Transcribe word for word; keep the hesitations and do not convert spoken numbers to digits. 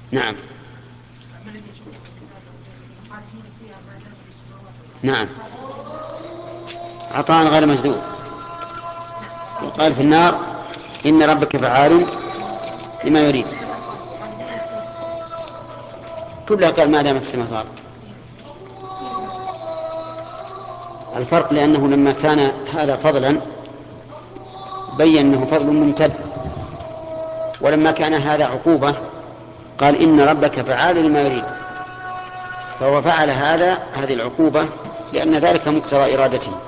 نعم. نعم، عطاء غير مجدود. يقال في النار إن ربك فعال لما يريد، كلها قال ما دامت السماء والأرض. الفرق لأنه لما كان هذا فضلا بين أنه فضل ممتد، ولما كان هذا عقوبة قال إن ربك فعال لما يريد، فهو فعل هذا هذه العقوبة لأن ذلك مقتضى إرادته.